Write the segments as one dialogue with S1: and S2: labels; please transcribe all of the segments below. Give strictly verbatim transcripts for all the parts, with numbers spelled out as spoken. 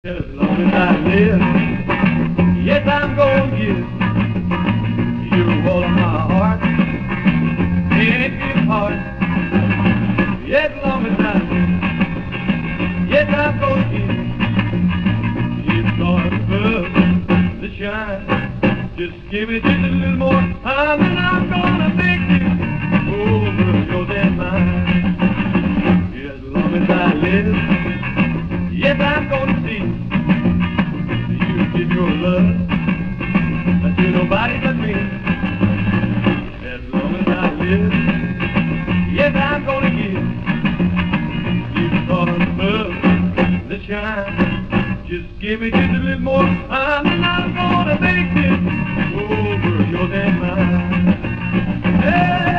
S1: As long as I live, yes, I'm gonna give you all of my heart, anything heart. Yes, as long as I live, yes, I'm gonna give you God's love to shine. Just give me just a little more time, and I'm gonna make you over yours and mine. Yes, as long as I live, yes, I'm gonna see you give your love to nobody but me. As long as I live, yes, I'm gonna give you God's love to shine. Just give me just a little more time, and I'm gonna make this over yours and mine. Hey!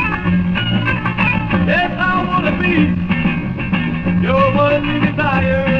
S1: Your one desire.